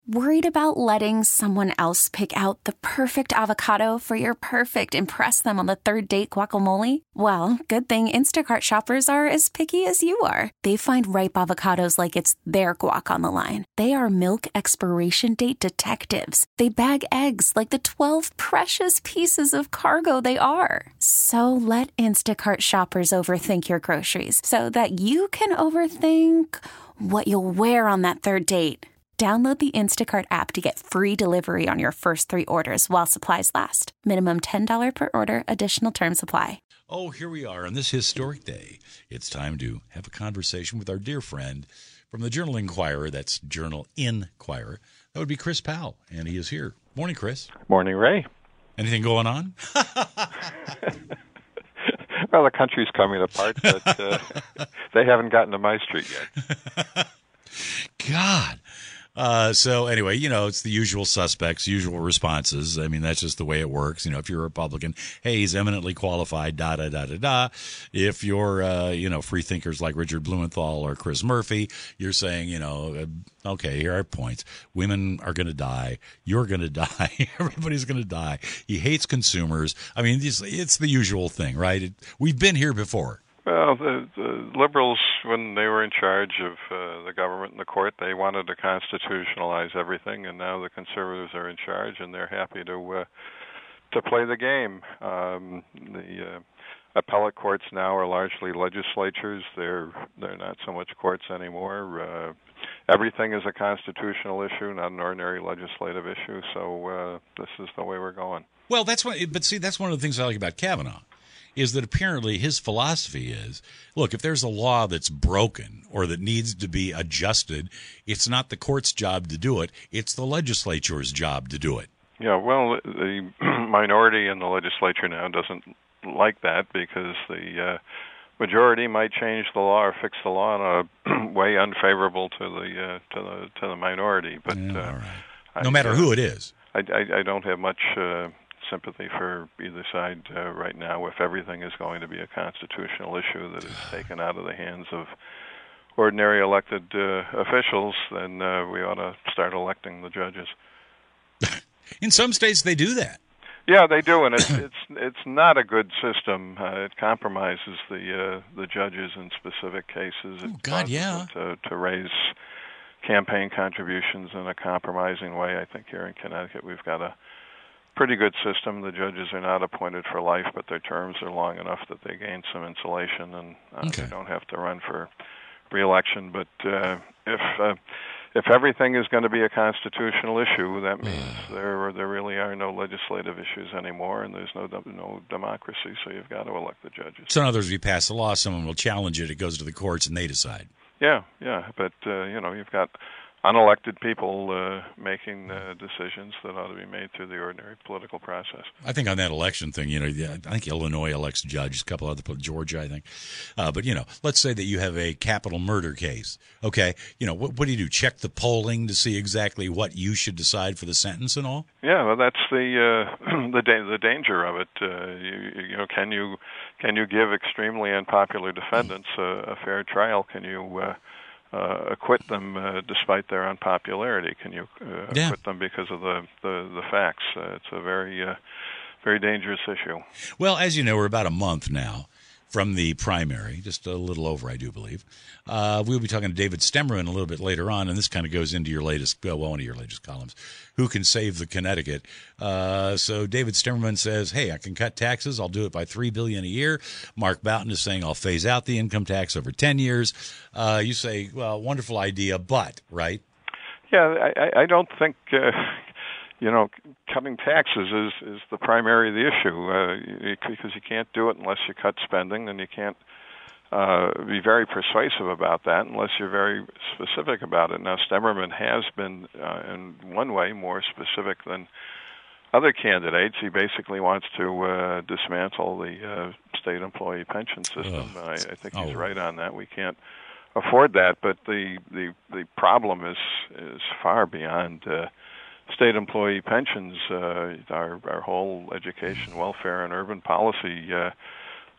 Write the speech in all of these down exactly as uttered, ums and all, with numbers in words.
Worried about letting someone else pick out the perfect avocado for your perfect impress them on the third date guacamole? Well, good thing Instacart shoppers are as picky as you are. They find ripe avocados like it's their guac on the line. They are milk expiration date detectives. They bag eggs like the twelve precious pieces of cargo they are. So let Instacart shoppers overthink your groceries so that you can overthink what you'll wear on that third date. Download the Instacart app to get free delivery on your first three orders while supplies last. Minimum ten dollars per order. Additional terms apply. Oh, here we are on this historic day. It's time to have a conversation with our dear friend from the Journal Inquirer. That's Journal Inquirer. That would be Chris Powell, and he is here. Morning, Chris. Morning, Ray. Anything going on? Well, the country's coming apart, but uh, they haven't gotten to my street yet. God. Uh, so anyway, you know, it's the usual suspects, usual responses. I mean, that's just the way it works. You know, if you're a Republican, hey, he's eminently qualified, da, da, da, da, da. If you're, uh, you know, free thinkers like Richard Blumenthal or Chris Murphy, you're saying, you know, uh, okay, here are points. Women are going to die. You're going to die. Everybody's going to die. He hates consumers. I mean, it's, it's the usual thing, right? It, we've been here before. Well, the, the liberals, when they were in charge of uh, the government and the court, they wanted to constitutionalize everything, and now the conservatives are in charge, and they're happy to uh, to play the game. Um, the uh, appellate courts now are largely legislatures; they're they're not so much courts anymore. Uh, everything is a constitutional issue, not an ordinary legislative issue. So uh, this is the way we're going. Well, that's what. But see, that's one of the things I like about Kavanaugh. Is that apparently his philosophy is, look, if there's a law that's broken or that needs to be adjusted, it's not the court's job to do it, it's the legislature's job to do it. Yeah, well, the minority in the legislature now doesn't like that because the uh, majority might change the law or fix the law in a way unfavorable to the uh, to the to the minority. But yeah, uh, all right. no I, matter uh, who it is. I, I, I don't have much uh, sympathy for either side uh, right now. If everything is going to be a constitutional issue that is taken out of the hands of ordinary elected uh, officials, then uh, we ought to start electing the judges. In some states, they do that. Yeah, they do, and it's it's it's not a good system. Uh, it compromises the uh, the judges in specific cases. It oh, God, causes yeah. them to to raise campaign contributions in a compromising way. I think here in Connecticut we've got a pretty good system. The judges are not appointed for life, but their terms are long enough that they gain some insulation and uh, okay. they don't have to run for re-election. But uh, if uh, if everything is going to be a constitutional issue, that means there there really are no legislative issues anymore, and there's no no democracy. So you've got to elect the judges. So in other words, if you pass a law, someone will challenge it. It goes to the courts, and they decide. Yeah, yeah, but uh, you know, you've got unelected people uh, making uh, decisions that ought to be made through the ordinary political process. I think on that election thing, you know, I think Illinois elects judges, a couple other, Georgia, I think. Uh, but, you know, let's say that you have a capital murder case. Okay, you know, what, what do you do? Check the polling to see exactly what you should decide for the sentence and all? Yeah, well, that's the uh, the da- the danger of it. Uh, you, you know, can you can you give extremely unpopular defendants a, a fair trial? Can you uh, Uh, acquit them uh, despite their unpopularity? Can you uh, yeah. acquit them because of the the, the facts? Uh, it's a very uh, very dangerous issue. Well, as you know, we're about a month now from the primary, just a little over, I do believe. Uh, we'll be talking to David Stemmerman a little bit later on, and this kind of goes into your latest, well, one of your latest columns, Who Can Save the Connecticut? Uh, so David Stemmerman says, hey, I can cut taxes. I'll do it by three billion dollars a year. Mark Boughton is saying I'll phase out the income tax over ten years. Uh, you say, well, wonderful idea, but, right? Yeah, I, I don't think... Uh, You know, cutting taxes is, is the primary the issue uh, because you can't do it unless you cut spending, and you can't uh, be very persuasive about that unless you're very specific about it. Now, Stemmerman has been, uh, in one way, more specific than other candidates. He basically wants to uh, dismantle the uh, state employee pension system. Oh. I, I think he's oh. right on that. We can't afford that, but the the, the problem is is far beyond. Uh, State employee pensions, uh, our our whole education, welfare, and urban policy uh,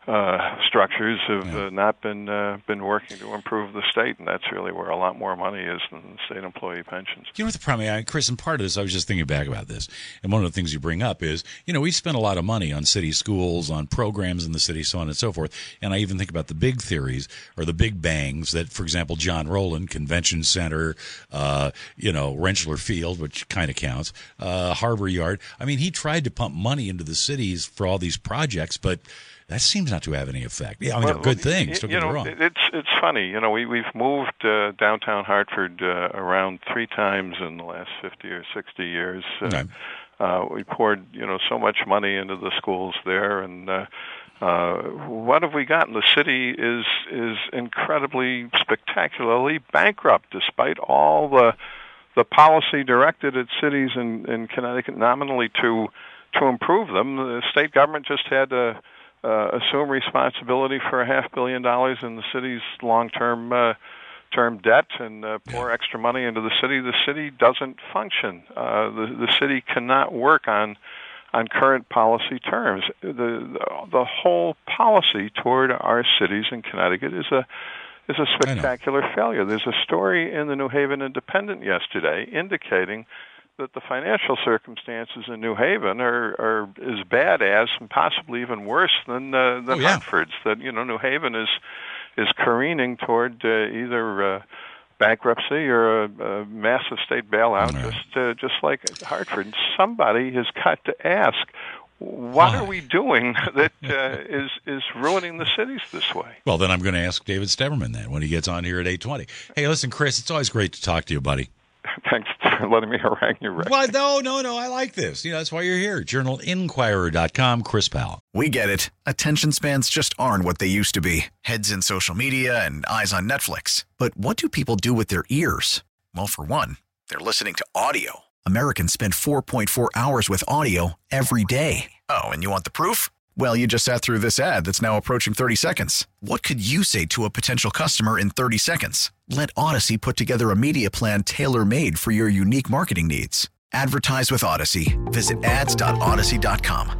uh, structures have Yeah. uh, not been uh, been working to improve the state, and that's really where a lot more money is than the state employee pensions. You know what the problem is, Chris, and part of this, I was just thinking back about this, and one of the things you bring up is, you know, we spend a lot of money on city schools, on programs in the city, so on and so forth, and I even think about the big theories, or the big bangs that, for example, John Rowland, Convention Center, uh, you know, Rentschler Field, which kind of counts, uh, Harbor Yard. I mean, he tried to pump money into the cities for all these projects, but that seems not to have any effect. Yeah, I mean, well, they're good things. Don't you get know, me wrong. It's it's funny. You know, we we've moved uh, downtown Hartford uh, around three times in the last fifty or sixty years. Uh, Okay. uh, we poured you know so much money into the schools there, and uh, uh, what have we gotten? The city is is incredibly, spectacularly bankrupt, despite all the the policy directed at cities in, in Connecticut nominally to to improve them. The state government just had to uh, assume responsibility for a half billion dollars in the city's long-term uh, term debt and uh, pour extra money into the city. The city doesn't function. Uh, the the city cannot work on on current policy terms. The, the the whole policy toward our cities in Connecticut is a is a spectacular failure. There's a story in the New Haven Independent yesterday indicating that the financial circumstances in New Haven are, are as bad as, and possibly even worse than uh, than oh, yeah. Hartford's. That you know, New Haven is is careening toward uh, either uh, bankruptcy or a, a massive state bailout, Right. just uh, just like Hartford. And somebody has got to ask, what Why? are we doing that uh, is is ruining the cities this way? Well, then I'm going to ask David Steverman then when he gets on here at eight twenty. Hey, listen, Chris, it's always great to talk to you, buddy. Thanks for letting me harangue you, Rick. Well, no, no, no. I like this. You know, that's why you're here. journal inquirer dot com, Chris Powell. We get it. Attention spans just aren't what they used to be. Heads in social media and eyes on Netflix. But what do people do with their ears? Well, for one, they're listening to audio. Americans spend four point four hours with audio every day. Oh, and you want the proof? Well, you just sat through this ad that's now approaching thirty seconds. What could you say to a potential customer in thirty seconds? Let Odyssey put together a media plan tailor-made for your unique marketing needs. Advertise with Odyssey. Visit ads dot odyssey dot com.